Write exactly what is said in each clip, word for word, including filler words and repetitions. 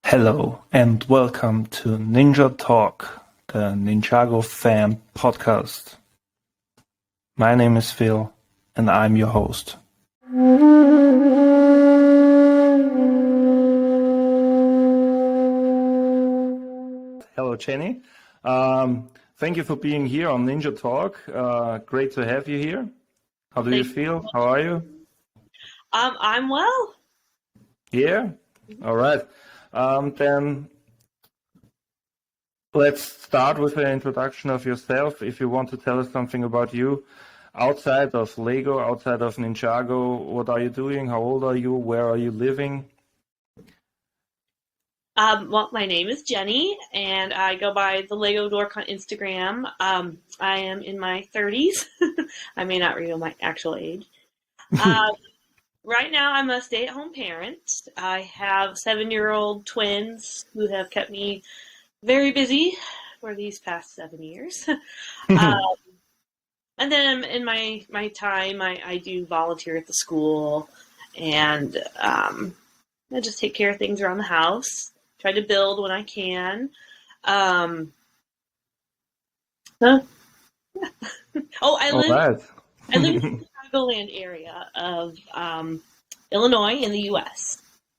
Hello and welcome to Ninja Talk, the Ninjago fan podcast. My name is Phil and I'm your host. Hello, Jenny. Um, thank you for being here on Ninja Talk. Uh, great to have you here. How do you Thank you. feel? How are you? Um, I'm well. Yeah? All right. Um, then let's start with an introduction of yourself. If you want to tell us something about you outside of Lego, outside of Ninjago, what are you doing? How old are you? Where are you living? Um, well, my name is Jenny, and I go by the Lego Dork on Instagram. Um, I am in my thirties. I may not reveal my actual age. Um, right now, I'm a stay-at-home parent. I have seven-year-old twins who have kept me very busy for these past seven years. um, and then in my my time, I, I do volunteer at the school, and um, I just take care of things around the house. Try to build when I can. Um, huh? Oh, I All live right. I live in the Chicagoland area of um, Illinois in the U S.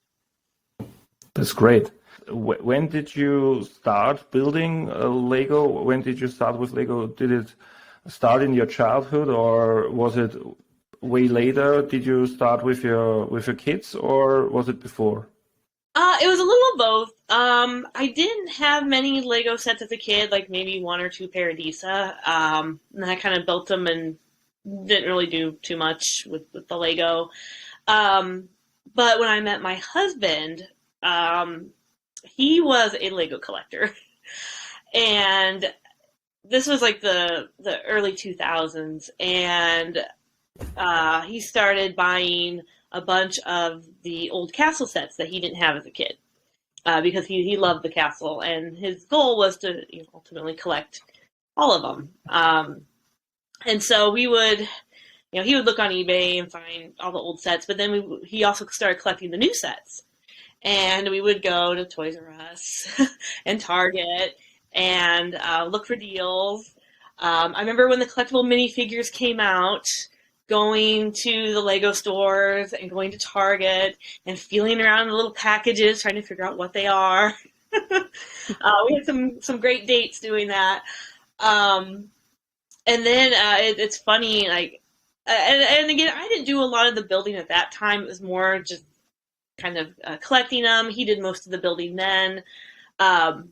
That's great. Wh- When did you start building uh, Lego? When did you start with Lego? Did it start in your childhood or was it way later? Did you start with your with your kids or was it before? Uh, it was a little of both. Um, I didn't have many Lego sets as a kid, like maybe one or two Paradisa. Um, and I kind of built them and didn't really do too much with, with the Lego. Um, but when I met my husband, um, he was a Lego collector. And this was like the the early two thousands, and uh, he started buying a bunch of the old castle sets that he didn't have as a kid, uh, because he, he loved the castle, and his goal was to, you know, ultimately collect all of them. Um, and so we would, you know, he would look on eBay and find all the old sets, but then we, he also started collecting the new sets. And we would go to Toys R Us and Target and uh, look for deals. Um, I remember when the collectible minifigures came out, going to the Lego stores and going to Target and feeling around the little packages, trying to figure out what they are. uh, we had some some great dates doing that. Um, and then uh, it, it's funny, like, uh, and, and again, I didn't do a lot of the building at that time. It was more just kind of uh, collecting them. He did most of the building then. Um,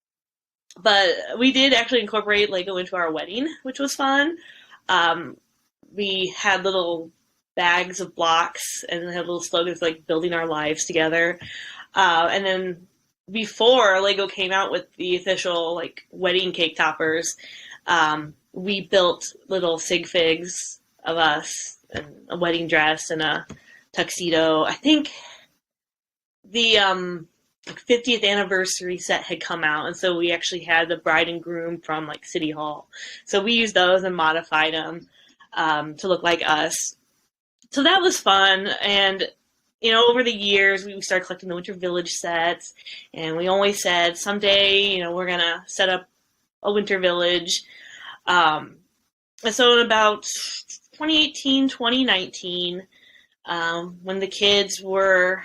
but we did actually incorporate Lego into our wedding, which was fun. Um, we had little bags of blocks and had little slogans like building our lives together. Uh, and then before Lego came out with the official like wedding cake toppers, um, we built little sig figs of us and a wedding dress and a tuxedo. I think the um like fiftieth anniversary set had come out, and so we actually had the bride and groom from like City Hall. So we used those and modified them um, to look like us. So that was fun, and you know, over the years we started collecting the Winter Village sets, and we always said someday, you know, we're gonna set up a Winter Village. Um, and so in about twenty eighteen, twenty nineteen, um, when the kids were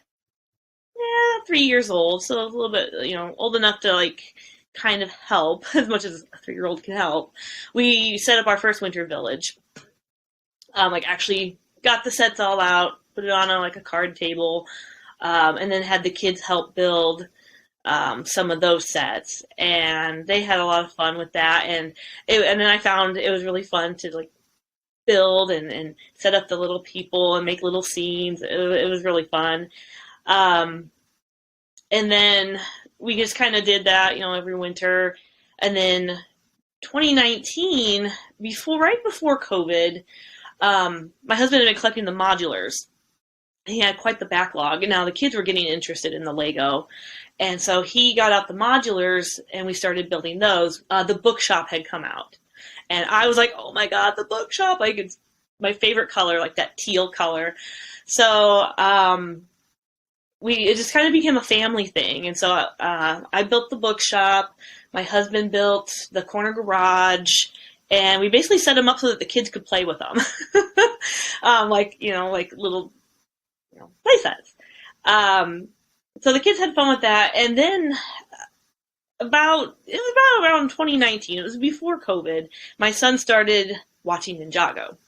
yeah, three years old, so a little bit, you know, old enough to like kind of help as much as a three-year-old can help. We set up our first winter village. Um, like actually got the sets all out, put it on a, like a card table, um, and then had the kids help build um, some of those sets, and they had a lot of fun with that. And it, and then I found it was really fun to like build and, and set up the little people and make little scenes. It, it was really fun. Um, and then we just kind of did that, you know, every winter. And then twenty nineteen, before right before COVID, um, my husband had been collecting the modulars. He had quite the backlog, and now the kids were getting interested in the Lego, and so he got out the modulars, and we started building those. Uh, the bookshop had come out, and I was like, "Oh my god, the bookshop! Like it's my favorite color, like that teal color." So um, we it just kind of became a family thing. And so uh, I built the bookshop. My husband built the corner garage, and we basically set them up so that the kids could play with them, um, like you know, like little you know, play sets. Um, so the kids had fun with that, and then about it was about around twenty nineteen. It was before COVID. My son started watching Ninjago,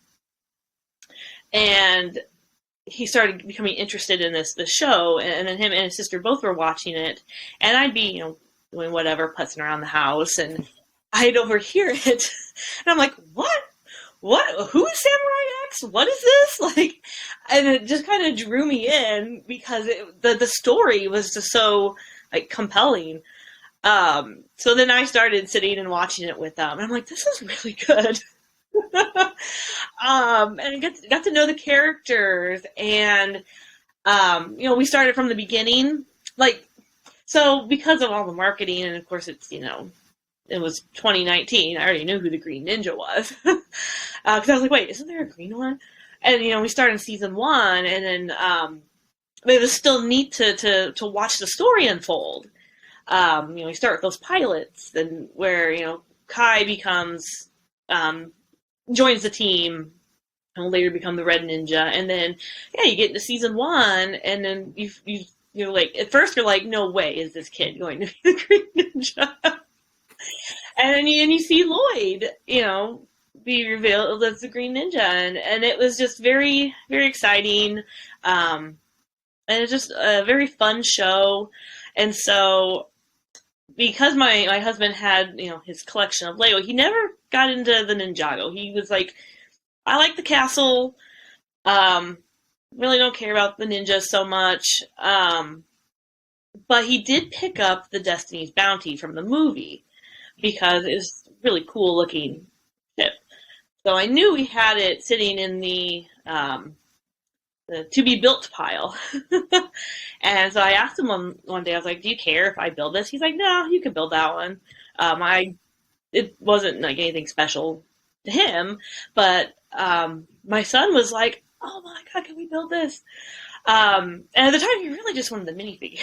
and he started becoming interested in this this show, and then him and his sister both were watching it, and I'd be, you know, doing whatever, putzing around the house, and I'd overhear it, and I'm like, what? What? Who's Samurai X? What is this? Like, and it just kind of drew me in because it, the the story was just so like compelling. Um, so then I started sitting and watching it with them, and I'm like, this is really good. um, and I got to, got to know the characters, and um, you know, we started from the beginning, like, so because of all the marketing, and of course it's, you know, it was twenty nineteen, I already knew who the Green Ninja was, because uh, I was like, wait, isn't there a green one? And you know, we started in season one, and then um, it was still neat to to to watch the story unfold. Um, you know, we start with those pilots, and where you know Kai becomes um, joins the team, and will later become the Red Ninja, and then yeah, you get into season one, and then you you you're like, at first you're like, no way is this kid going to be the Green Ninja, and then you and you see Lloyd, you know, be revealed as the Green Ninja, and and it was just very very exciting, um, and it's just a very fun show, and so. Because my, my husband had, you know, his collection of Lego, he never got into the Ninjago. He was like, I like the castle, um, really don't care about the ninjas so much, um, but he did pick up the Destiny's Bounty from the movie, because it was really cool looking ship. So I knew we had it sitting in the, um, the to-be-built pile. And so I asked him one, one day, I was like, do you care if I build this? He's like, no, you can build that one. Um, I, it wasn't like anything special to him, but um, my son was like, oh my God, can we build this? Um, and at the time, he really just wanted the minifigures.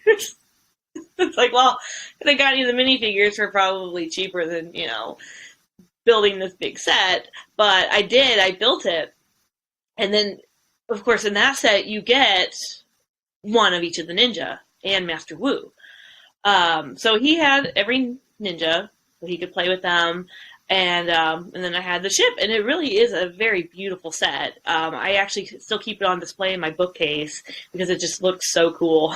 It's like, well, if I got you the minifigures for probably cheaper than, you know, building this big set. But I did, I built it. And then, of course, in that set, you get one of each of the ninja and Master Wu. Um, so he had every ninja, so he could play with them. And um, and then I had the ship, and it really is a very beautiful set. Um, I actually still keep it on display in my bookcase because it just looks so cool.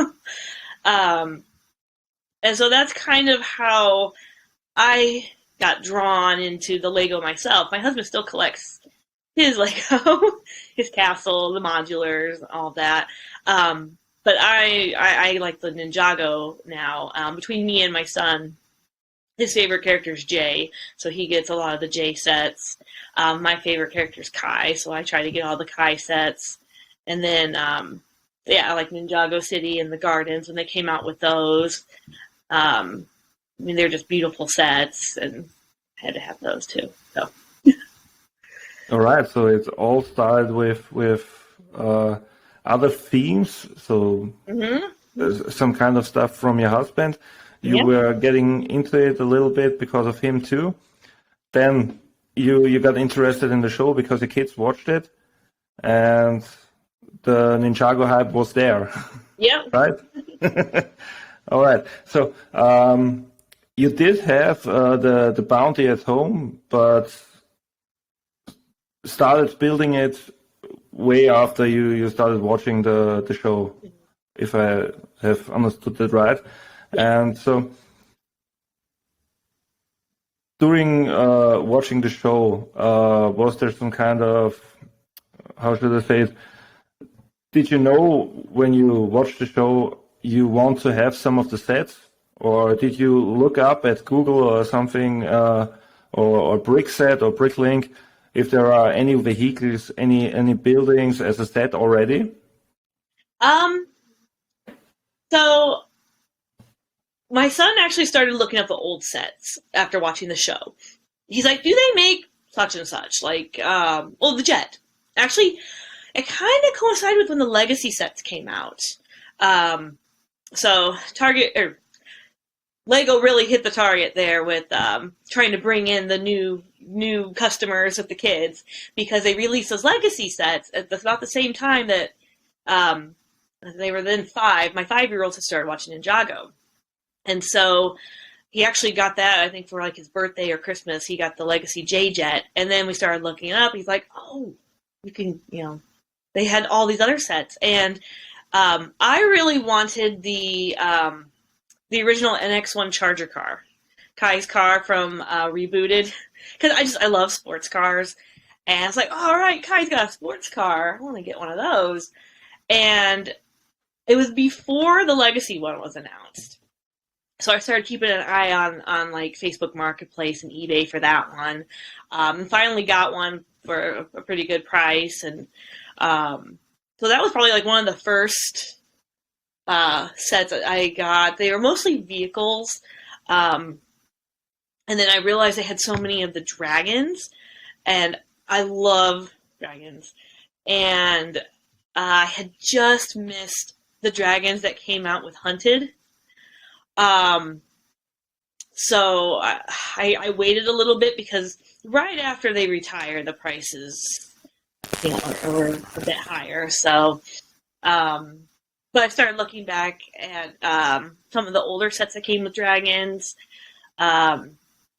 um, and so that's kind of how I got drawn into the Lego myself. My husband still collects his Lego, his castle, the modulars, all of that. Um, but I, I, I like the Ninjago now. Um, between me and my son, his favorite character is Jay, so he gets a lot of the Jay sets. Um, my favorite character is Kai, so I try to get all the Kai sets. And then, um, yeah, I like Ninjago City and the Gardens when they came out with those. Um, I mean, they're just beautiful sets, and I had to have those too. So. All right, so it all started with with uh, other themes, so Mm-hmm. some kind of stuff from your husband. You Yep. were getting into it a little bit because of him too. Then you you got interested in the show because the kids watched it, and the Ninjago hype was there, Yep. right? All right. So um, you did have uh, the the bounty at home, but started building it way after you, you started watching the, the show, if I have understood that right. And so during uh, watching the show, uh, was there some kind of, how should I say it, did you know when you watched the show you want to have some of the sets? Or did you look up at Google or something, uh, or, or Brickset or Bricklink, if there are any vehicles, any any buildings as a set already? Um. So my son actually started looking up the old sets after watching the show. He's like, "Do they make such and such?" Like, um, well, the jet. Actually, it kind of coincided with when the Legacy sets came out. Um, so Target or Lego really hit the target there with um, trying to bring in the new new customers of the kids, because they released those Legacy sets at the, about the same time that um, they were then five. My five-year-old had started watching Ninjago. And so he actually got that, I think, for like his birthday or Christmas. He got the Legacy J-Jet. And then we started looking it up. He's like, oh, you can, you know, they had all these other sets. And um, I really wanted the um, the original N X one Charger car, Kai's car from uh, Rebooted, because I just I love sports cars, and it's like, oh, all right, Kai's got a sports car, I want to get one of those, and it was before the Legacy one was announced, so I started keeping an eye on on like Facebook Marketplace and eBay for that one, um, and finally got one for a pretty good price, and um, so that was probably like one of the first uh, sets that I got. They were mostly vehicles. Um, and then I realized they had so many of the dragons, and I love dragons. And uh, I had just missed the dragons that came out with Hunted. Um, so I, I, I waited a little bit, because right after they retired, the prices, you know, were a bit higher. So, um, but I started looking back at um, some of the older sets that came with dragons. Um,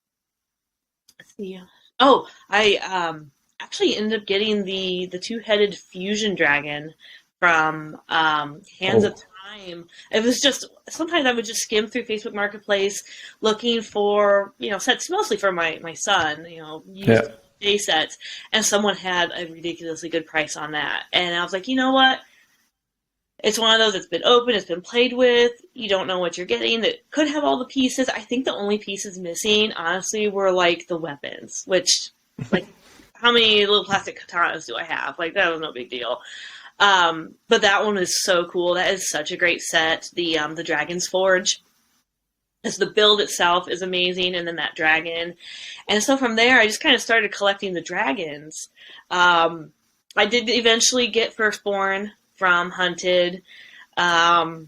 let's see. Oh, I um, actually ended up getting the, the two-headed fusion dragon from um, Hands Oh. of Time. It was just, sometimes I would just skim through Facebook Marketplace looking for, you know, sets mostly for my, my son, you know, used Yeah. day sets, and someone had a ridiculously good price on that. And I was like, you know what? It's one of those that's been open, it's been played with, you don't know what you're getting, that could have all the pieces. I think the only pieces missing, honestly, were, like, the weapons, which, like, how many little plastic katanas do I have? Like, that was no big deal. Um, but that one is so cool. That is such a great set. The, um, the Dragon's Forge. As the build itself is amazing, and then that dragon. And so from there, I just kind of started collecting the dragons. Um, I did eventually get Firstborn from Hunted, um,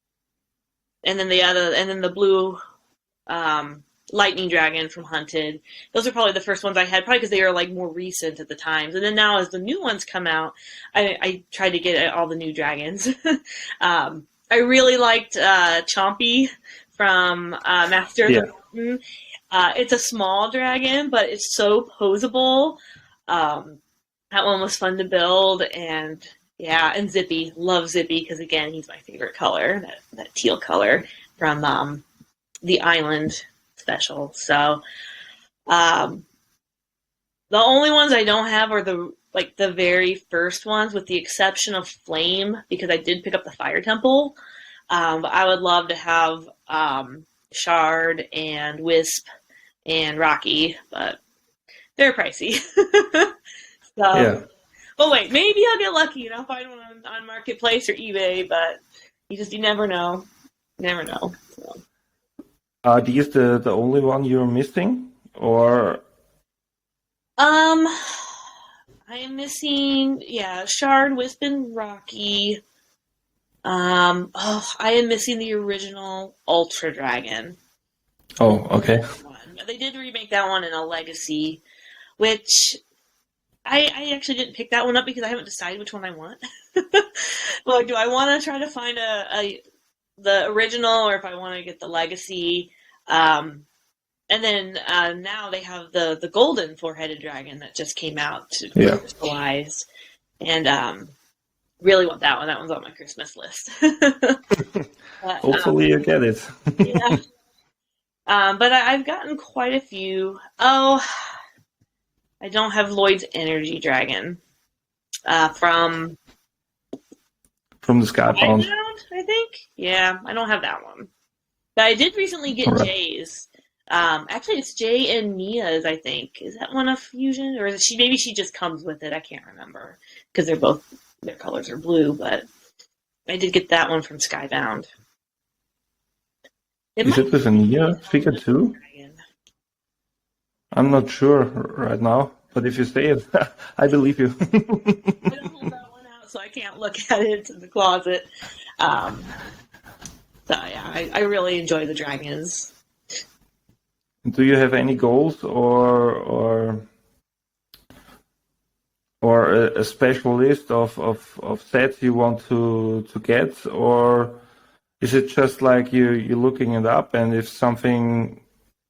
and then the other, and then the blue um, lightning dragon from Hunted. Those are probably the first ones I had, probably because they were like more recent at the times. And then now, as the new ones come out, I, I tried to get all the new dragons. um, I really liked uh, Chompy from uh, Master of Yeah. the Mountain. Uh, it's a small dragon, but it's so posable. Um, that one was fun to build, and yeah, and Zippy. Love Zippy, because again, he's my favorite color, that, that teal color from um, the Island special. So um, the only ones I don't have are the like the very first ones, with the exception of Flame, because I did pick up the Fire Temple. Um, but I would love to have um, Shard and Wisp and Rocky, but they're pricey. so, Yeah. But wait, maybe I'll get lucky and I'll find one on, on Marketplace or eBay, but you just, you never know. Never know. So. Are these the, the only one you're missing? Or Um, I am missing, yeah, Shard, Wisp, and Rocky. Um, oh, I am missing the original Ultra Dragon. oh, okay. One. They did remake that one in a Legacy, which I, I actually didn't pick that one up because I haven't decided which one I want. Like, do I want to try to find a, a the original, or if I want to get the Legacy? Um, and then uh, now they have the the golden four-headed dragon that just came out to Yeah. crystallize, and um, really want that one. That one's on my Christmas list. But, Hopefully you get it. um, yeah. Um, but I, I've gotten quite a few. Oh, I don't have Lloyd's Energy Dragon uh, from From the Skybound. Skybound, I think. Yeah, I don't have that one. But I did recently get Alright. Jay's. Um, actually, it's Jay and Mia's, I think. Is that one a fusion? Or is it she? Maybe she just comes with it. I can't remember. Because they're both, their colors are blue. But I did get that one from Skybound. It Is might it with a Nia figure too? Dragon. I'm not sure right now, but if you say it, I believe you. I don't hold that one out, so I can't look at it. It's in the closet. Um, so yeah, I, I really enjoy the dragons. Do you have any goals or or or a, a special list of, of, of sets you want to to get, or is it just like you you're looking it up, and if something,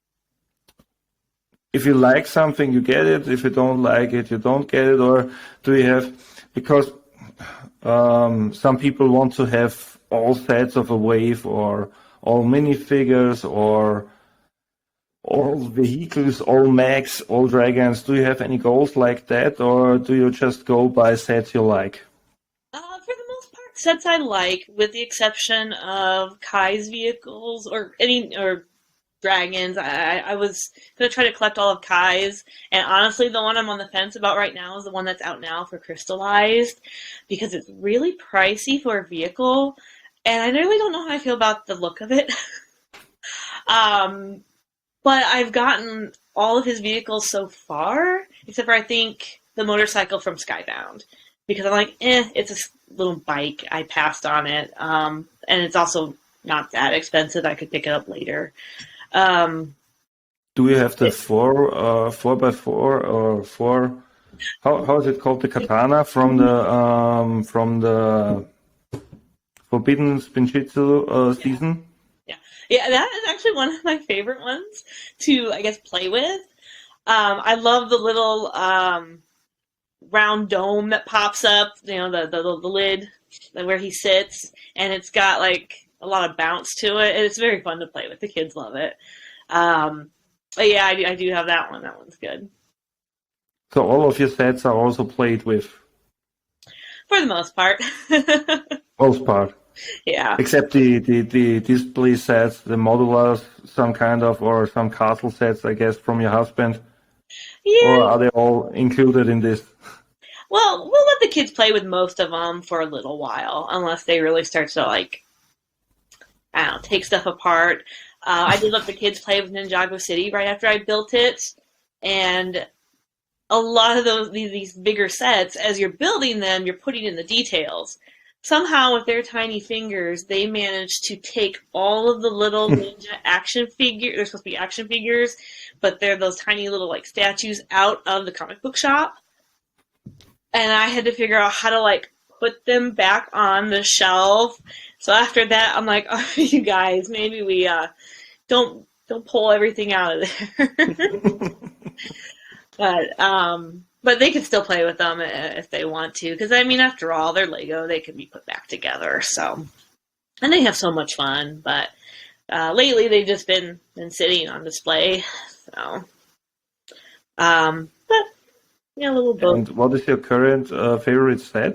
if you like something, you get it. If you don't like it, you don't get it. Or do you have, because um, some people want to have all sets of a wave, or all minifigures, or all vehicles, all mechs, all dragons. Do you have any goals like that, or do you just go by sets you like? Uh, for the most part, sets I like, with the exception of Kai's vehicles or any or dragons. I, I was gonna try to collect all of Kai's, and honestly, the one I'm on the fence about right now is the one that's out now for Crystallized, because it's really pricey for a vehicle, and I really don't know how I feel about the look of it. um, but I've gotten all of his vehicles so far, except for I think the motorcycle from Skybound, because I'm like, eh, it's a little bike. I passed on it, um, and it's also not that expensive. I could pick it up later. Um, Do you have the four, uh, four by four, or four? How how is it called? The katana from the um from the Forbidden Spinjitzu uh, season? yeah, yeah, that is actually one of my favorite ones to, I guess, play with. Um, I love the little um, round dome that pops up. You know, the the, the lid where he sits, and it's got like a lot of bounce to it. And it's very fun to play with. The kids love it. Um, but yeah, I do, I do have that one. That one's good. So all of your sets are also played with, For the most part. most part, Yeah. except the, the, the display sets, the modulars, some kind of, or some castle sets, I guess, from your husband. Yeah. Or are they all included in this? Well, we'll let the kids play with most of them for a little while, unless they really start to, like, I don't know, take stuff apart. Uh, I did let the kids play with Ninjago City right after I built it, and a lot of those these, these bigger sets, as you're building them, you're putting in the details. Somehow, with their tiny fingers, they managed to take all of the little ninja action figures. They're supposed to be action figures, but they're those tiny little like statues out of the comic book shop. And I had to figure out how to like put them back on the shelf. So after that, I'm like, oh, you guys, maybe we uh, don't don't pull everything out of there. But um, but they can still play with them if they want to, because I mean, after all, they're Lego. They can be put back together. So, and they have so much fun. But uh, lately, they've just been been sitting on display. So, um, but yeah, a little both. And what is your current uh, favorite set?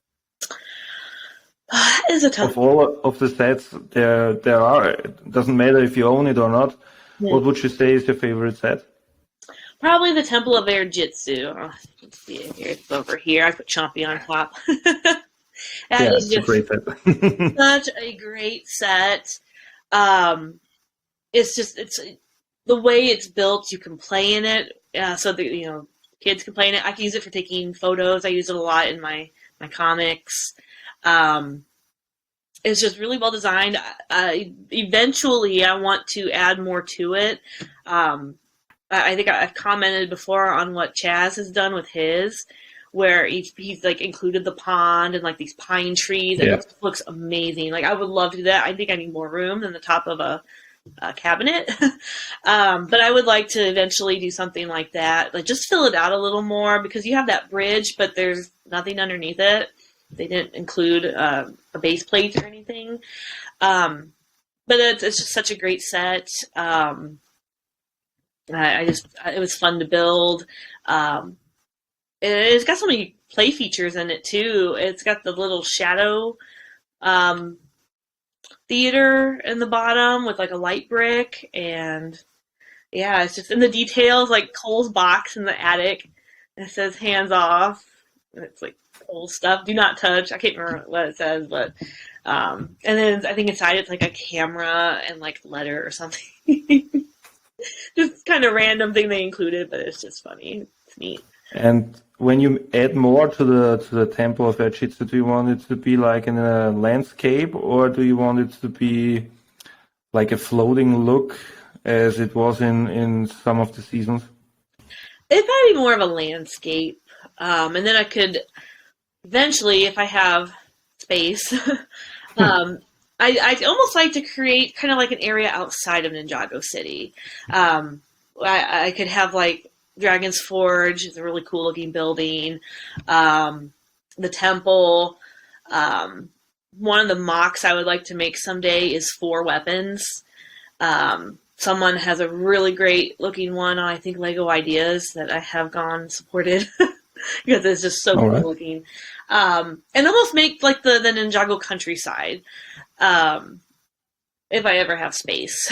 It's a tough. Of all of the sets there there are, it doesn't matter if you own it or not. Yeah. What would you say is your favorite set? Probably the Temple of Air Jitsu. Oh, let's see it here. It's over here. I put Chompy on top. That Yeah, is it's a just great set. such a great set. Um, it's just it's the way it's built. You can play in it, uh, so that you know kids can play in it. I can use it for taking photos. I use it a lot in my my comics. Um, it's just really well designed. Uh, eventually, I want to add more to it. Um, I think I've commented before on what Chaz has done with his, where he's, he's like included the pond and like these pine trees. It Yeah. looks, looks amazing. Like I would love to do that. I think I need more room than the top of a, a cabinet. um, but I would like to eventually do something like that. Like just fill it out a little more, because you have that bridge, but there's nothing underneath it. They didn't include uh, a base plate or anything. Um, but it's, it's just such a great set. Um, I, I just, it was fun to build. Um, it, it's got so many play features in it too. It's got the little shadow um, theater in the bottom with like a light brick, and yeah, it's just in the details, like Cole's box in the attic. It says hands off. And it's like Cole stuff. Do not touch. I can't remember what it says, but um, and then I think inside it's like a camera and like letter or something. Just kind of random thing they included, but it's just funny. It's neat. And when you add more to the to the Temple of Ajitsu, do you want it to be like in a landscape, or do you want it to be like a floating look as it was in in some of the seasons? It'd probably be more of a landscape, um, and then I could eventually, if I have space, um, I I'd almost like to create kind of like an area outside of Ninjago City. Um, I, I could have like Dragon's Forge, it's a really cool looking building. Um, the temple. Um, one of the mocks I would like to make someday is four weapons. Um, someone has a really great looking one on, I think, Lego Ideas that I have gone supported because it's just so All cool right. looking. Um, and almost make like the, the Ninjago countryside um, if I ever have space.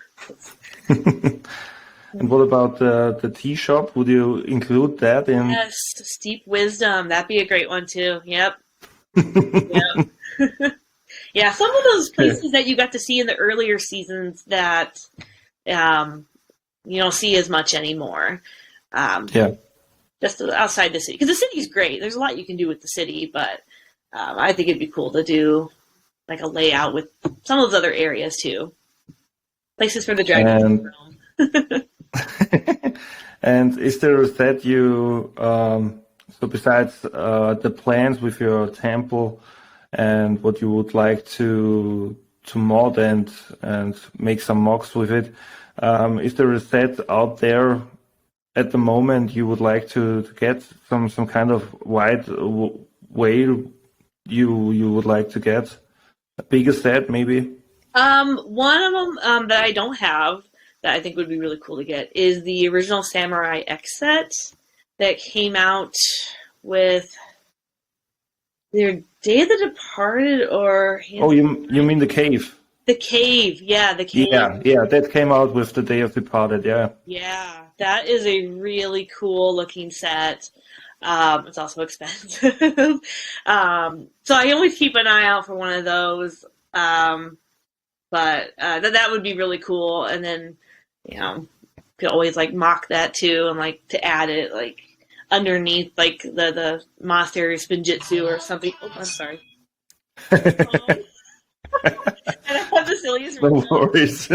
And what about the the tea shop? Would you include that in? Yes, Steep Wisdom. That'd be a great one too. Yep. Yep. Yeah, some of those places that you got to see in the earlier seasons that um, you don't see as much anymore. Um, Yeah. Just outside the city. Because the city's great. There's a lot you can do with the city, but um, I think it'd be cool to do like a layout with some of those other areas too. Places for the dragons to And roam. and is there a set you um, so besides uh, the plans with your temple and what you would like to to mod and and make some mocks with it, um, is there a set out there at the moment you would like to, to get some some kind of wide w- way you you would like to get a bigger set maybe? Um, one of them um, that I don't have that I think would be really cool to get is the original Samurai X set that came out with either Day of the Departed or Oh, you you mean the cave? the Cave. Yeah, the Cave. Yeah, yeah, that came out with the Day of Departed. Yeah. Yeah, that is a really cool looking set. Um, it's also expensive. um, so I always keep an eye out for one of those. Um, but uh, that that would be really cool. And then, you know, could always like mock that too, and like to add it like underneath like the the monastery spinjitzu or something. Oh, I'm sorry. and I have the silliest. No worries.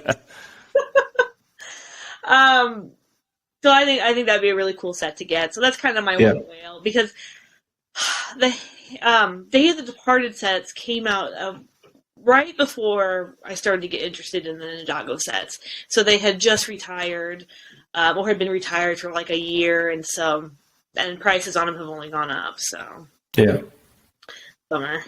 um, so I think I think that'd be a really cool set to get. So that's kind of my Yeah. white whale because the um, Day of the Departed sets came out uh, right before I started to get interested in the Ninjago sets. So they had just retired, um, or had been retired for like a year, and so and prices on them have only gone up. So Yeah. bummer.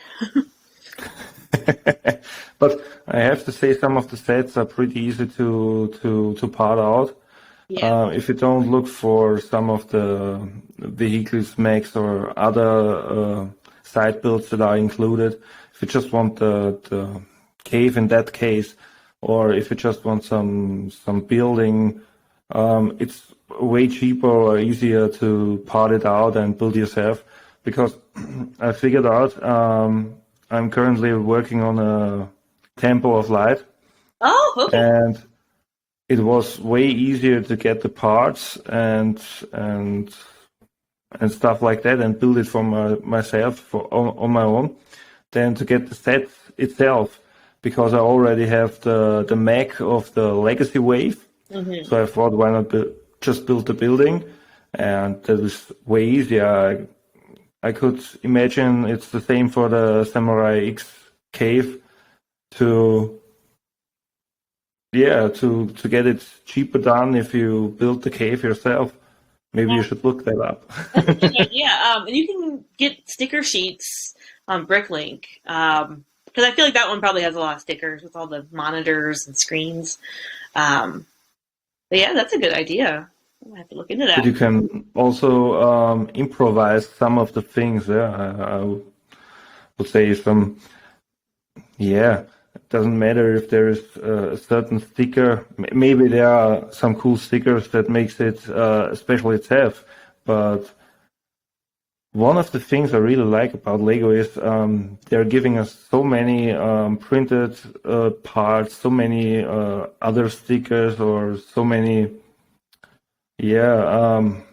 But I have to say some of the sets are pretty easy to to to part out. Yeah. Uh, if you don't look for some of the vehicles mechs or other uh, side builds that are included, if you just want the, the cave in that case, or if you just want some some building, um, it's way cheaper or easier to part it out and build yourself. Because I figured out um, I'm currently working on a Temple of Light, Oh, okay. and it was way easier to get the parts and and and stuff like that and build it for my, myself for on, on my own than to get the set itself, because I already have the the mech of the Legacy Wave. Mm-hmm. So I thought, why not bu- just build the building, and that was way easier. I, I could imagine it's the same for the Samurai X cave to. Yeah, to, to get it cheaper done if you build the cave yourself. Maybe you should look that up. That's a good idea. Um, and you can get sticker sheets on Bricklink. Um, because I feel like that one probably has a lot of stickers with all the monitors and screens. Um, but yeah, that's a good idea. I have to look into But that. you can also um, improvise some of the things. Yeah, I, I would say some. Yeah, it doesn't matter if there is uh, a certain sticker. M- Maybe there are some cool stickers that makes it uh, special itself. But one of the things I really like about Lego is um, they're giving us so many um, printed uh, parts, so many uh, other stickers, or so many. Yeah, um,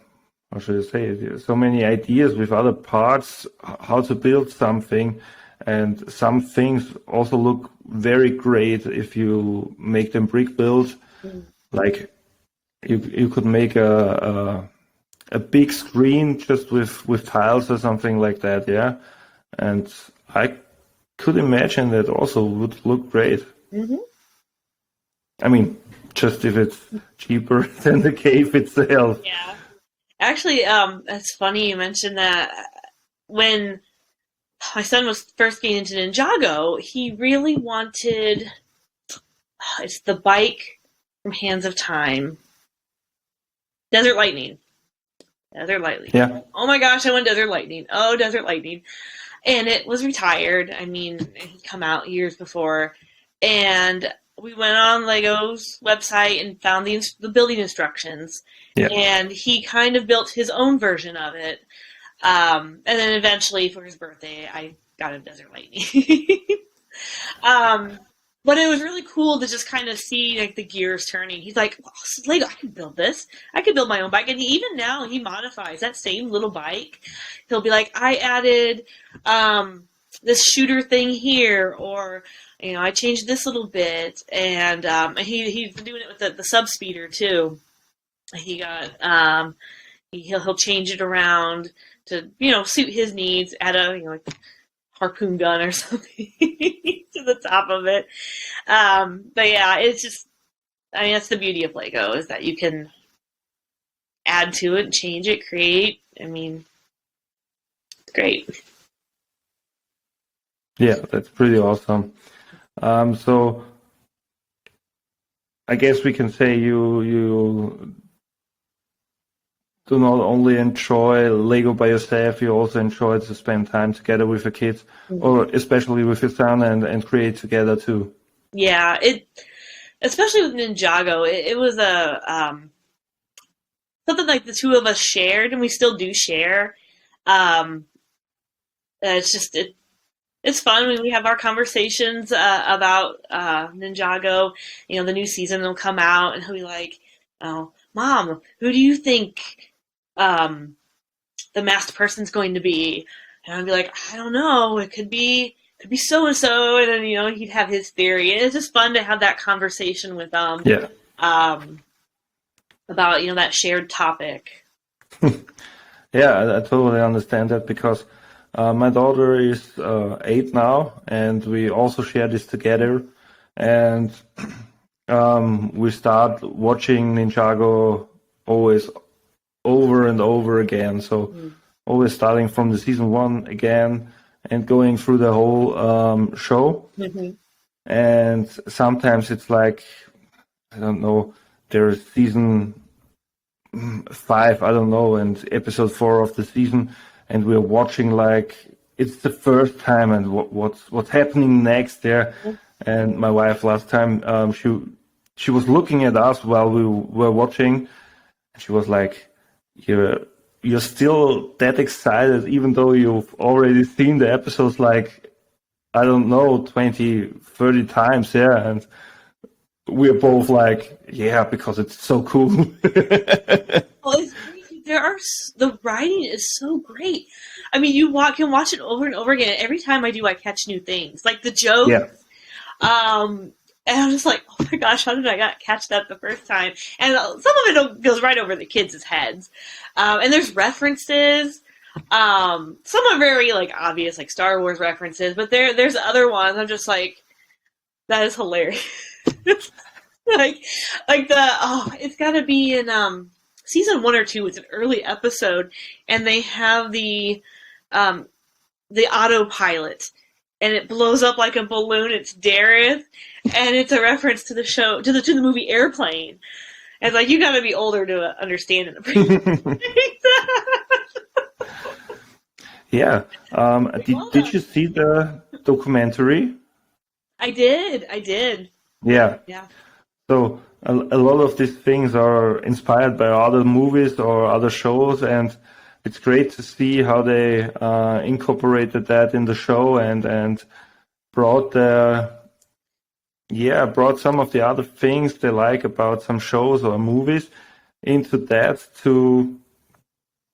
how should I say it? So many ideas with other parts, h- how to build something, and some things also look very great if you make them brick built. Mm. Like you you could make a a, a big screen just with with tiles or something like that, yeah. And I could imagine that also would look great. Hmm. I mean, just if it's cheaper than the cave itself. Yeah. Actually, um, it's funny you mentioned that. When my son was first getting into Ninjago, he really wanted, it's the bike from Hands of Time. Desert Lightning. Desert Lightning. Yeah. Oh my gosh, I want Desert Lightning. Oh, Desert Lightning. And it was retired. I mean, it had come out years before. And we went on Lego's website and found the, the building instructions. Yeah. And he kind of built his own version of it. Um, and then eventually for his birthday, I got him Desert Lightning. um, but it was really cool to just kind of see like the gears turning. He's like, oh, this is Lego, I can build this. I can build my own bike. And he, even now he modifies that same little bike. He'll be like, I added um, this shooter thing here, or you know, I changed this little bit. And um, he he's been doing it with the, the sub speeder too. He got um, he, he'll he'll change it around to, you know, suit his needs, add a, you know, like harpoon gun or something to the top of it. Um, but yeah, it's just, I mean, that's the beauty of Lego, is that you can add to it, change it, create. I mean, it's great. Yeah, that's pretty awesome. Um, so I guess we can say you you do not only enjoy Lego by yourself, you also enjoy to spend time together with your kids, Mhm. or especially with your son, and, and create together too. Yeah, it, especially with Ninjago, it, it was a, um, something like the two of us shared, and we still do share. Um, uh, it's just, it, it's fun when we have our conversations uh, about uh, Ninjago. You know, the new season will come out, and he'll be like, "Oh, Mom, who do you think um, the masked person's going to be?" And I'd be like, "I don't know. It could be, could be so and so." And then, you know, he'd have his theory, and it's just fun to have that conversation with them. Yeah. Um, about, you know, that shared topic. Yeah, I, I totally understand that because uh, my daughter is uh, eight now, and we also share this together. And um, we start watching Ninjago always over and over again. So Mm. always starting from the season one again and going through the whole um, show. Mm-hmm. And sometimes it's like, I don't know, there's season five, I don't know, and episode four of the season, and we're watching like it's the first time, and what, what's what's happening next there. And my wife last time, um, she she was looking at us while we were watching. She was like, "You're you're still that excited, even though you've already seen the episodes like I don't know twenty, thirty times, yeah." And we're both like, "Yeah, because it's so cool." Well, it's great. There are s- the writing is so great. I mean, you wa- can watch it over and over again. Every time I do, I catch new things, like the joke. Yeah. Um, and I'm just like, oh my gosh, how did I not catch that the first time? And uh, some of it goes right over the kids' heads. Um, and there's references. Um, some are very like obvious, like Star Wars references, but there there's other ones. I'm just like, that is hilarious. like, like the oh, it's got to be in um season one or two. It's an early episode, and they have the um the autopilot, and it blows up like a balloon. It's Dareth, and it's a reference to the show, to the to the movie Airplane. And it's like, you got to be older to understand and appreciate that. Yeah. Um, did, Well did done. you see the documentary? I did, I did. Yeah. Yeah. So a, a lot of these things are inspired by other movies or other shows, and it's great to see how they uh, incorporated that in the show and and brought the yeah brought some of the other things they like about some shows or movies into that to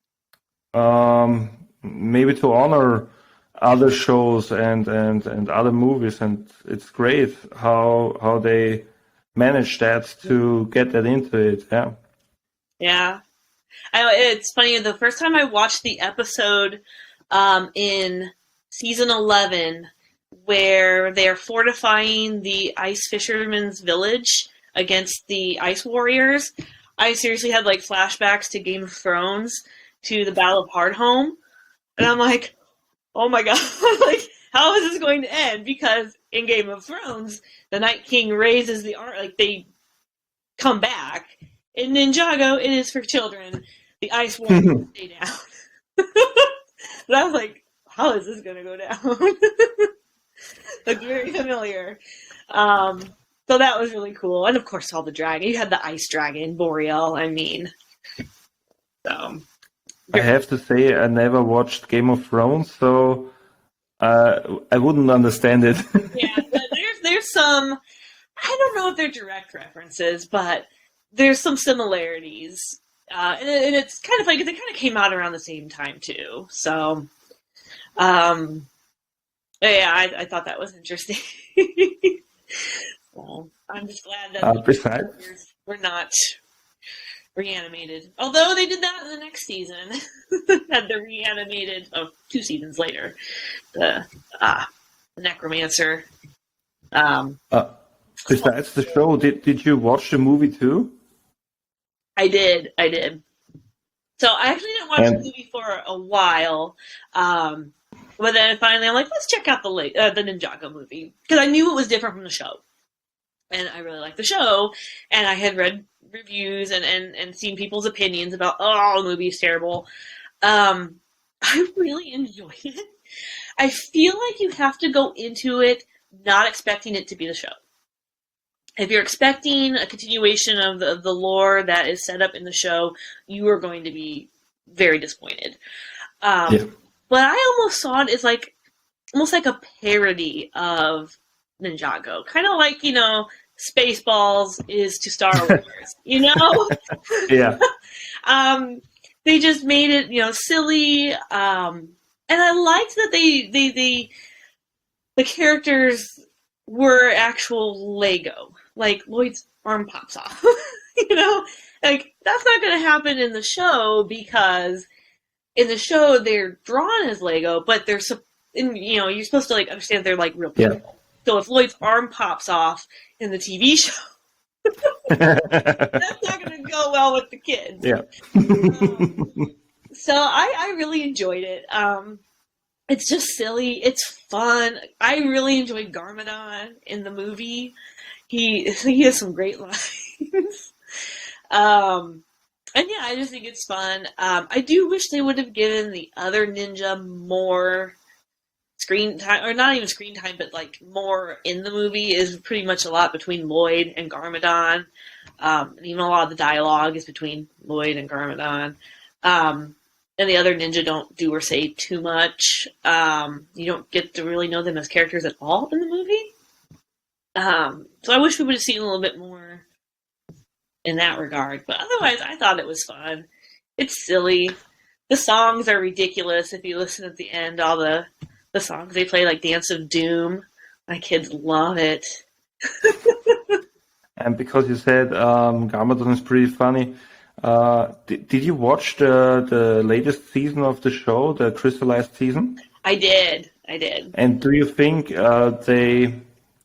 um, maybe to honor other shows and, and, and other movies, and it's great how how they manage that to get that into it. Yeah. Yeah. I, it's funny, the first time I watched the episode um, in season eleven where they're fortifying the Ice Fisherman's village against the Ice Warriors, I seriously had like flashbacks to Game of Thrones, to the Battle of Hardhome, and I'm like, oh my god, like, how is this going to end? Because in Game of Thrones, the Night King raises the art, like, they come back. In Ninjago, it is for children. The Ice Warriors stay down. And I was like, how is this going to go down? Like, very familiar. Um, so that was really cool. And of course, all the dragon. You had the ice dragon, Boreal, I mean. So. I have to say, I never watched Game of Thrones, so uh, I wouldn't understand it. Yeah, but there's there's some, I don't know if they're direct references, but there's some similarities. Uh, and, it, and it's kind of like, they kind of came out around the same time, too. So, um, yeah, I, I thought that was interesting. So, I'm just glad that Uh, the besides, characters were not reanimated. Although they did that in the next season. Had the reanimated, oh, two seasons later, the, uh, the Necromancer. Um, uh, besides the show, did did you watch the movie too? I did, I did. So I actually didn't watch And- the movie for a while, um, but then finally I'm like, let's check out the late, uh, the Ninjago movie, because I knew it was different from the show, and I really liked the show, and I had read reviews and, and, and seen people's opinions about, oh, the movie is terrible. Um, I really enjoyed it. I feel like you have to go into it not expecting it to be the show. If you're expecting a continuation of the, of the lore that is set up in the show, you are going to be very disappointed. Um, Yeah. But I almost saw it as like, almost like a parody of Ninjago. Kind of like, you know, Spaceballs is to Star Wars, you know? Yeah. um, they just made it, you know, silly. Um, and I liked that they, they, they, the characters were actual Lego. Like, Lloyd's arm pops off. You know? Like, that's not going to happen in the show, because in the show they're drawn as Lego, but they're, in, you know, you're supposed to, like, understand they're, like, real people. Yeah. So if Lloyd's arm pops off in the T V show, that's not going to go well with the kids. Yeah. Um, so I, I really enjoyed it. Um, it's just silly. It's fun. I really enjoyed Garmadon in the movie. He he has some great lines. um, and yeah, I just think it's fun. Um, I do wish they would have given the other ninja more screen time, or not even screen time, but like more in the movie. Is pretty much a lot between Lloyd and Garmadon. Um, and even a lot of the dialogue is between Lloyd and Garmadon. Um, and the other ninja don't do or say too much. Um, you don't get to really know them as characters at all in the movie. Um, so I wish we would have seen a little bit more in that regard. But otherwise, I thought it was fun. It's silly. The songs are ridiculous. If you listen at the end, all the, the songs they play, like Dance of Doom, my kids love it. And because you said um, Garmadon is pretty funny, uh, did, did you watch the the latest season of the show, the Crystallized season? I did. I did. And do you think uh, they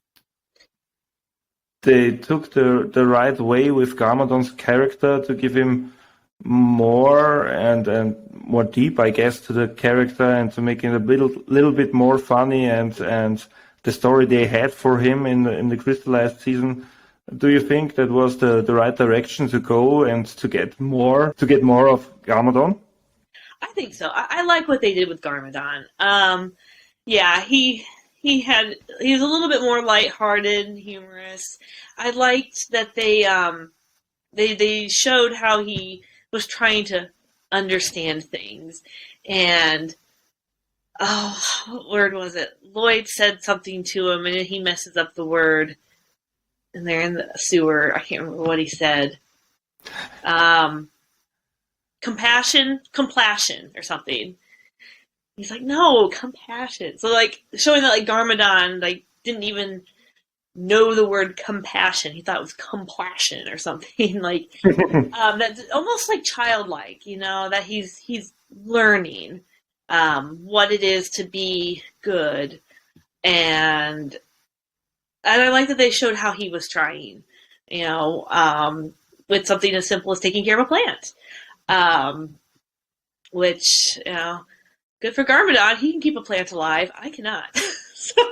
they took the the right way with Garmadon's character to give him more and and more deep, I guess, to the character, and to make it a little little bit more funny, and and the story they had for him in the in the Crystallized season? Do you think that was the, the right direction to go, and to get more to get more of Garmadon? I think so. I, I like what they did with Garmadon. Um, yeah, he he had he was a little bit more lighthearted and humorous. I liked that they um, they they showed how he was trying to understand things, and oh, what word was it? Lloyd said something to him, and he messes up the word, and they're in the sewer. I can't remember what he said. Um, compassion, compassion, or something. He's like, no, compassion. So like showing that like Garmadon like didn't even know the word compassion. He thought it was compassion or something. Like um, that's almost like childlike, you know, that he's he's learning um, what it is to be good, and and I like that they showed how he was trying, you know, um, with something as simple as taking care of a plant, um, which you know, good for Garmadon. He can keep a plant alive. I cannot. so,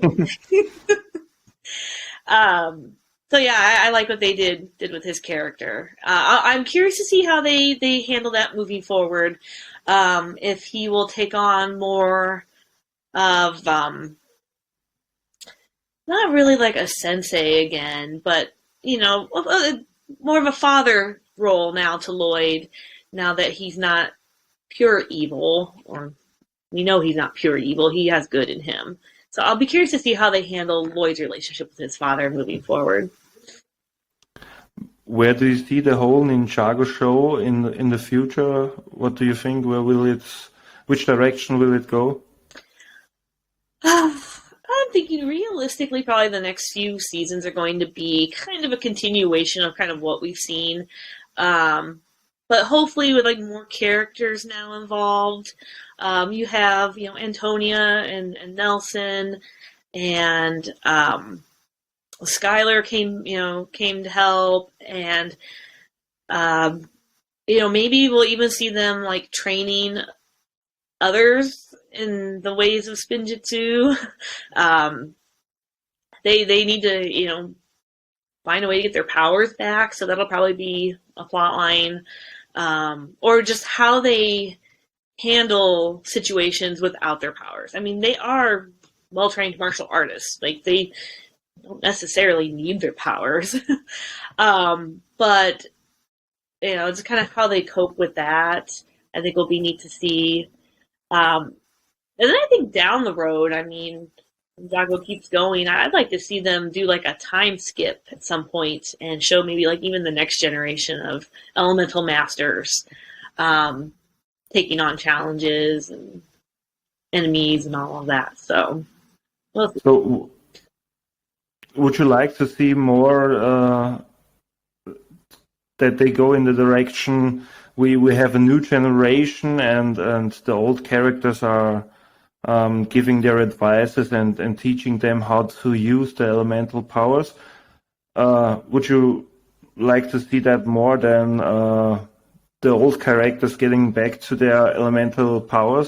um, so yeah, I, I like what they did did with his character. Uh, I, I'm curious to see how they they handle that moving forward. Um, if he will take on more of um, not really like a sensei again, but you know, more of a father role now to Lloyd. Now that he's not pure evil, or we know he's not pure evil, he has good in him. So I'll be curious to see how they handle Lloyd's relationship with his father moving forward. Where do you see the whole Ninjago show in the, in the future? What do you think? Where will it? Which direction will it go? I'm thinking realistically, probably the next few seasons are going to be kind of a continuation of kind of what we've seen, um, but hopefully with like more characters now involved. Um, you have you know Antonia and, and Nelson, and um, Skylar came you know came to help, and um, you know maybe we'll even see them like training others in the ways of Spinjitzu. um, they they need to you know find a way to get their powers back, so that'll probably be a plot line, um, or just how they handle situations without their powers. I mean, they are well-trained martial artists. Like, they don't necessarily need their powers. um, but, you know, it's kind of how they cope with that. I think will be neat to see. Um, and then I think down the road, I mean, Zago keeps going, I'd like to see them do like a time skip at some point and show maybe like even the next generation of elemental masters um, taking on challenges and enemies and all of that. So, well, so would you like to see more uh, that they go in the direction we we have a new generation and and the old characters are um, giving their advices and and teaching them how to use the elemental powers? Uh, would you like to see that more than uh, the old characters getting back to their elemental powers?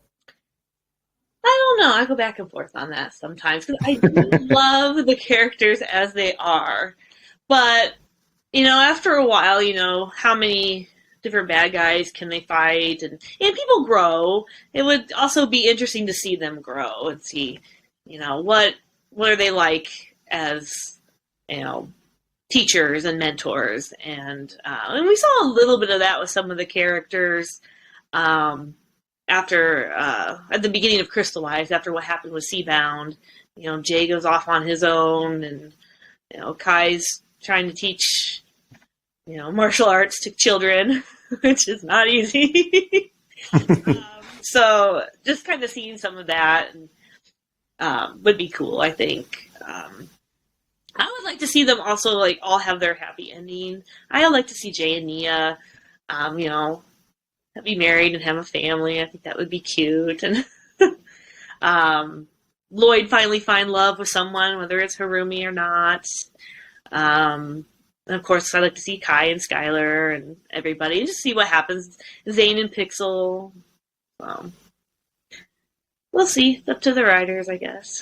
I don't know. I go back and forth on that sometimes because I do love the characters as they are, but you know, after a while, you know, how many different bad guys can they fight, and and people grow. It would also be interesting to see them grow and see, you know, what what are they like as you know teachers and mentors, and uh, and we saw a little bit of that with some of the characters. Um, After, uh, at the beginning of Crystallized, after what happened with Seabound, you know, Jay goes off on his own, and, you know, Kai's trying to teach, you know, martial arts to children, which is not easy. um, so, just kind of seeing some of that and, um, would be cool, I think. Um, I would like to see them also, like, all have their happy ending. I would like to see Jay and Nia, um, you know, be married and have a family. I think that would be cute. And um, Lloyd finally find love with someone, whether it's Harumi or not. Um, and of course, I'd like to see Kai and Skylar and everybody, and just see what happens. Zane and Pixel. Um, we'll see. It's up to the writers, I guess.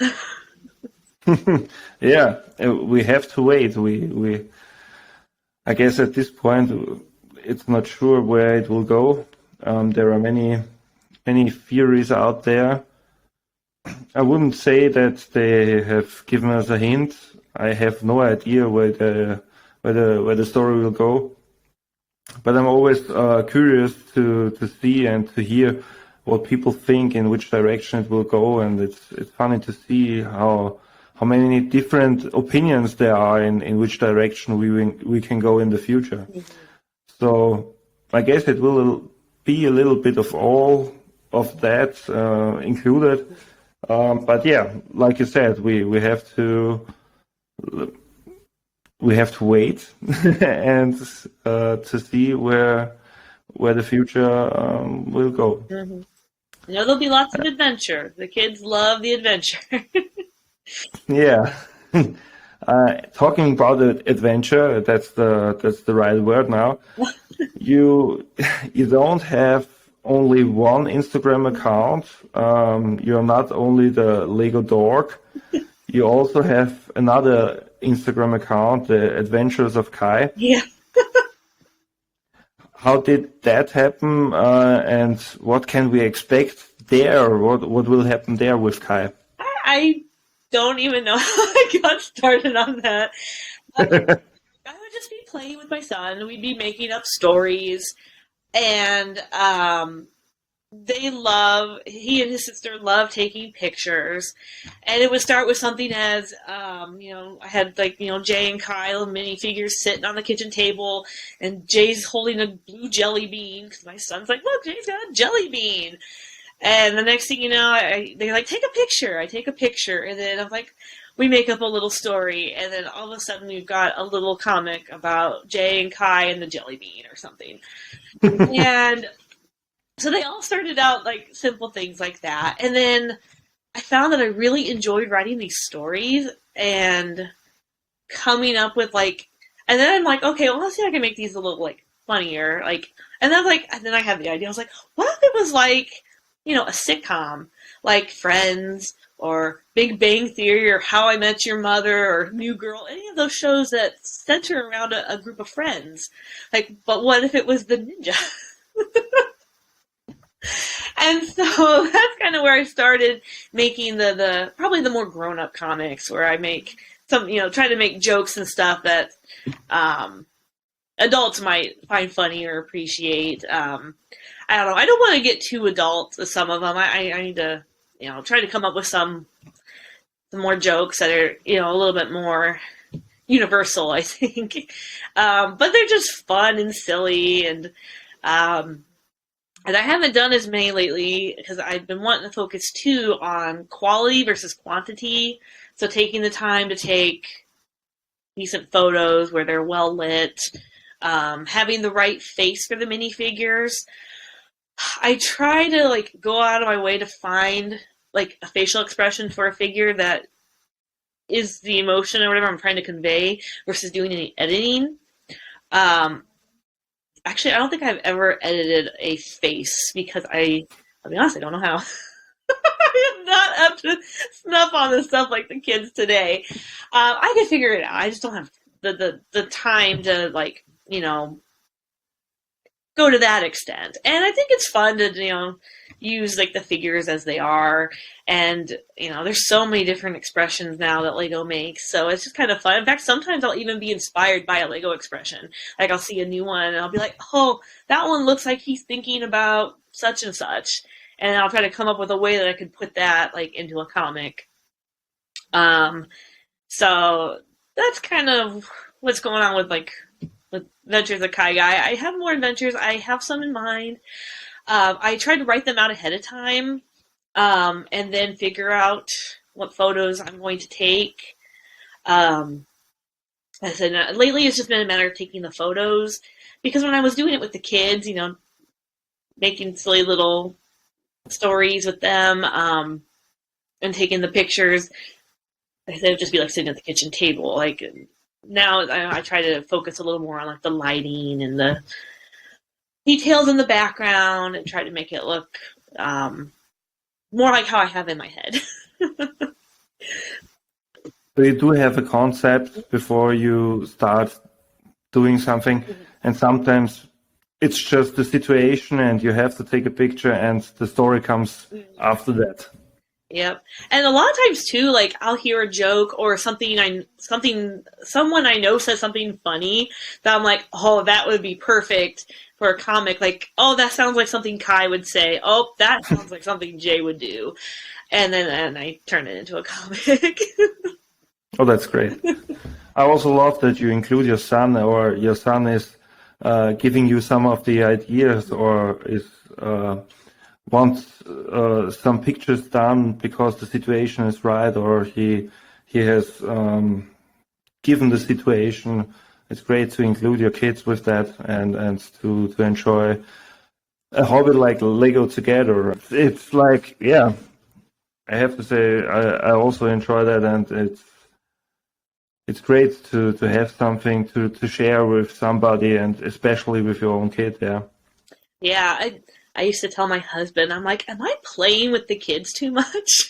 Yeah, we have to wait. We we. I guess at this point, it's not sure where it will go. Um, there are many, many theories out there. I wouldn't say that they have given us a hint. I have no idea where the where the where the story will go. But I'm always uh, curious to to see and to hear what people think, in which direction it will go, and it's it's funny to see how how many different opinions there are in, in which direction we we can go in the future. Mm-hmm. So. I guess it will be a little bit of all of that uh, included. Um, but yeah, like you said, we, we have to we have to wait and uh, to see where where the future um, will go. Mm-hmm. You know, there'll be lots of adventure. The kids love the adventure. Yeah. Uh, talking about the adventure, that's the that's the right word now. You you don't have only one Instagram account. Um, you're not only the Lego dork. You also have another Instagram account, the Adventures of Kai. Yeah. How did that happen, uh, and what can we expect there? What what will happen there with Kai? I don't even know how I got started on that. I would just be playing with my son. We'd be making up stories, and um, they love. He and his sister love taking pictures, and it would start with something as, um, you know, I had like you know Jay and Kyle minifigures sitting on the kitchen table, and Jay's holding a blue jelly bean because my son's like, look, Jay's got a jelly bean. And the next thing you know, I, they're like, take a picture. I take a picture. And then I'm like, we make up a little story. And then all of a sudden we've got a little comic about Jay and Kai and the jelly bean or something. And so they all started out like simple things like that. And then I found that I really enjoyed writing these stories and coming up with like, and then I'm like, okay, well, let's see if I can make these a little like funnier. Like, and then like, and then I had the idea. I was like, what if it was like, you know, a sitcom like Friends or Big Bang Theory or How I Met Your Mother or New Girl, any of those shows that center around a, a group of friends. Like, but what if it was the ninja? And so that's kind of where I started making the, the probably the more grown up comics where I make some, you know, try to make jokes and stuff that um, adults might find funny or appreciate. Um, I don't know. I don't want to get too adult with some of them. I, I need to, you know, try to come up with some, some more jokes that are, you know, a little bit more universal, I think. Um, but they're just fun and silly. And, um, and I haven't done as many lately because I've been wanting to focus too on quality versus quantity. So taking the time to take decent photos where they're well lit, um, having the right face for the minifigures. I try to like go out of my way to find like a facial expression for a figure that is the emotion or whatever I'm trying to convey versus doing any editing. Um, actually, I don't think I've ever edited a face because I, I'll be honest, I don't know how. I am not up to snuff on this stuff like the kids today. Uh, I can figure it out. I just don't have the, the, the time to like, you know, go to that extent. And I think it's fun to, you know, use like the figures as they are. And, you know, there's so many different expressions now that Lego makes. So it's just kind of fun. In fact, sometimes I'll even be inspired by a Lego expression. Like I'll see a new one and I'll be like, oh, that one looks like he's thinking about such and such. And I'll try to come up with a way that I could put that like into a comic. Um, so that's kind of what's going on with like with Adventures of Kai Guy. I have more adventures. I have some in mind. Uh, I tried to write them out ahead of time, um, and then figure out what photos I'm going to take. Um, I said uh, lately it's just been a matter of taking the photos because when I was doing it with the kids, you know, making silly little stories with them, um, and taking the pictures, I said it would just be like sitting at the kitchen table, like. Now I, I try to focus a little more on like the lighting and the details in the background and try to make it look um, more like how I have in my head. So you do have a concept before you start doing something, mm-hmm. and sometimes it's just the situation and you have to take a picture and the story comes mm-hmm. after that. Yep. And a lot of times too, like I'll hear a joke or something I something someone I know says something funny that I'm like, oh, that would be perfect for a comic. Like, oh, that sounds like something Kai would say. Oh, that sounds like something Jay would do. And then and I turn it into a comic. Oh, that's great. I also love that you include your son, or your son is uh, giving you some of the ideas, or is uh, wants uh, some pictures done because the situation is right, or he he has um, given the situation. It's great to include your kids with that, and and to to enjoy a hobby like Lego together. It's like, yeah, I have to say I, I also enjoy that, and it's it's great to, to have something to, to share with somebody, and especially with your own kid. Yeah. Yeah, I I used to tell my husband, I'm like, am I playing with the kids too much?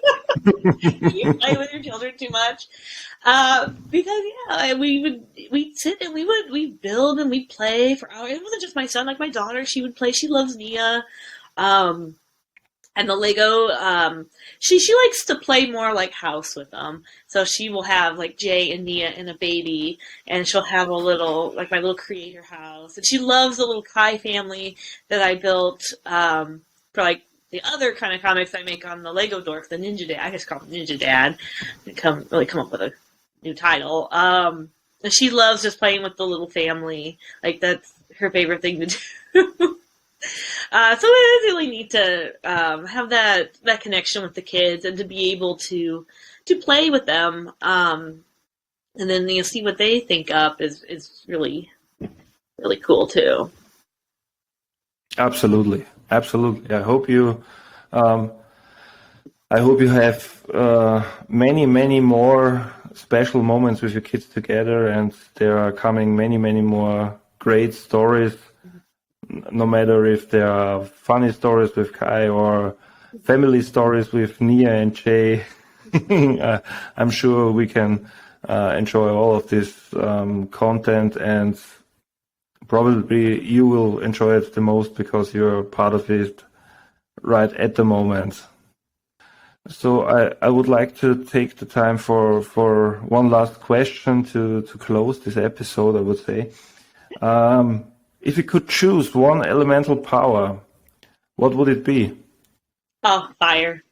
You play with your children too much? Uh, because yeah, we would we'd sit and we would we build and we play for hours. It wasn't just my son, like my daughter, she would play. She loves Nia. Um, and the Lego, um, she she likes to play more like house with them. So she will have like Jay and Nia and a baby, and she'll have a little like my little creator house. And she loves the little Kai family that I built um, for like the other kind of comics I make on the Lego Dork, the Ninja Dad. I just call him Ninja Dad. I come really come up with a new title. Um, and she loves just playing with the little family. Like that's her favorite thing to do. Uh, so it is really neat to um, have that that connection with the kids and to be able to to play with them, um, and then you know, see what they think up is is really really cool too. Absolutely, absolutely. I hope you, um, I hope you have uh, many, many more special moments with your kids together, and there are coming many, many more great stories. No matter if there are funny stories with Kai or family stories with Nia and Jay, uh, I'm sure we can uh, enjoy all of this um, content, and probably you will enjoy it the most because you're part of it right at the moment. So I, I would like to take the time for, for one last question to, to close this episode, I would say. Um, If you could choose one elemental power, what would it be? Oh, fire!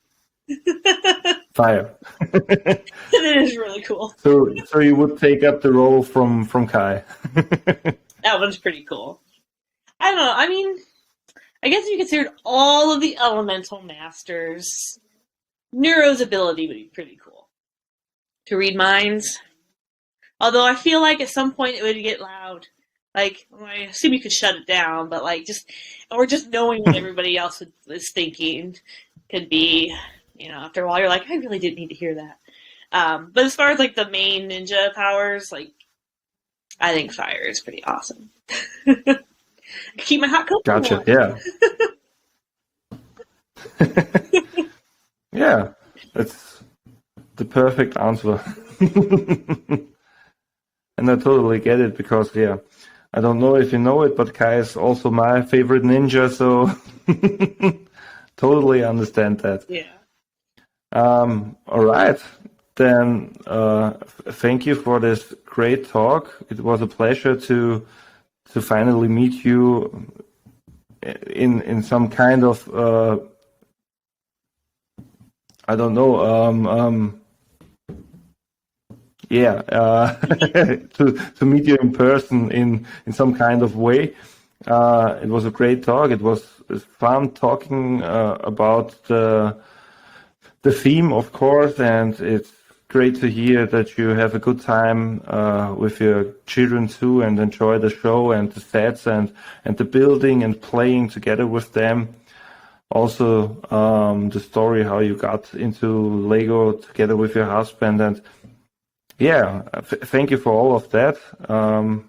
Fire. It is really cool. So, so you would take up the role from from Kai. That one's pretty cool. I don't know. I mean, I guess if you considered all of the elemental masters, Neuro's ability would be pretty cool. To read minds. Although I feel like at some point it would get loud. Like, well, I assume you could shut it down, but like just, or just knowing what everybody else is thinking could be, you know, after a while you're like, I really didn't need to hear that. Um, but as far as like the main ninja powers, like, I think fire is pretty awesome. Keep my hot cocoa Gotcha. warm. Yeah. Yeah, that's the perfect answer. And I totally get it because, yeah, I don't know if you know it, but Kai is also my favorite ninja, so totally understand that. Yeah. Um, all right, then uh, thank you for this great talk. It was a pleasure to to finally meet you in in some kind of uh, I don't know. Um, um, Yeah, uh, to to meet you in person in in some kind of way. Uh, it was a great talk. It was fun talking uh, about the the theme, of course, and it's great to hear that you have a good time uh, with your children too, and enjoy the show and the sets and and the building and playing together with them. Also, um, the story how you got into Lego together with your husband, and yeah, th- thank you for all of that. Um,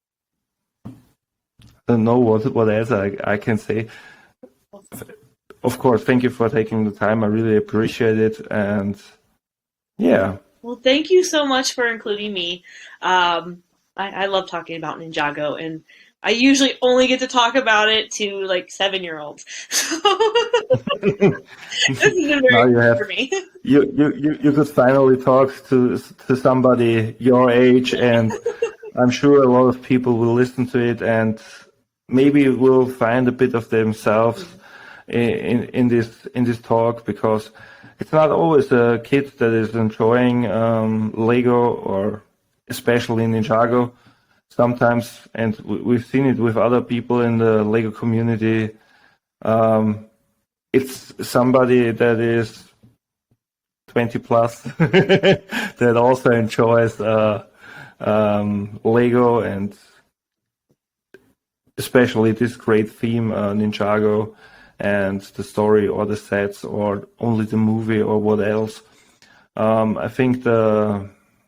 I don't know what what else I, I can say. Of course, thank you for taking the time. I really appreciate it, and yeah. Well, thank you so much for including me. Um, I, I love talking about Ninjago, and I usually only get to talk about it to like seven-year-olds. So this has been Now very you cool have for me. you, you, you, you could finally talk to to somebody your age, and I'm sure a lot of people will listen to it and maybe will find a bit of themselves in, in, in this in this talk, because it's not always a kid that is enjoying um, Lego or especially Ninjago. sometimes, and we- we've seen it with other people in the Lego community, um, it's somebody that is twenty plus that also enjoys uh, um, Lego, and especially this great theme, uh, Ninjago, and the story or the sets or only the movie or what else. Um, I think the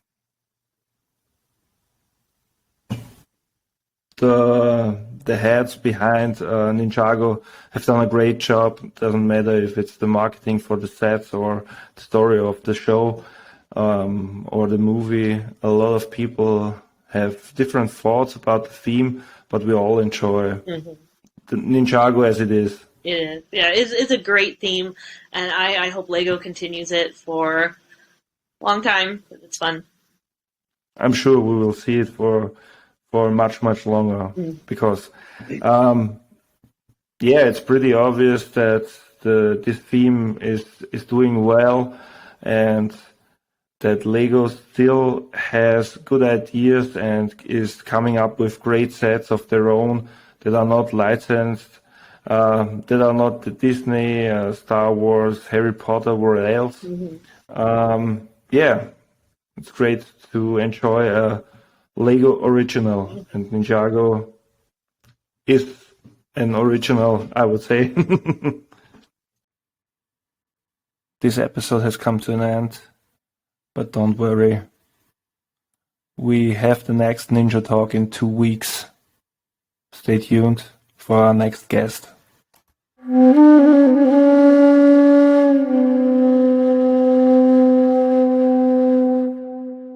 the the heads behind uh, Ninjago have done a great job. It doesn't matter if it's the marketing for the sets or the story of the show um, or the movie. A lot of people have different thoughts about the theme, but we all enjoy Mm-hmm. the Ninjago as it is. It is. Yeah, it's, it's a great theme, and I, I hope Lego continues it for a long time. It's fun. I'm sure we will see it for for much much longer Mm. because um, yeah, it's pretty obvious that the this theme is is doing well, and that Lego still has good ideas and is coming up with great sets of their own that are not licensed, uh, that are not the Disney, uh, Star Wars, Harry Potter, or else. Mm-hmm. Um, yeah, it's great to enjoy a Lego original, and Ninjago is an original, I would say. This episode has come to an end, but don't worry. We have the next Ninja Talk in two weeks. Stay tuned for our next guest.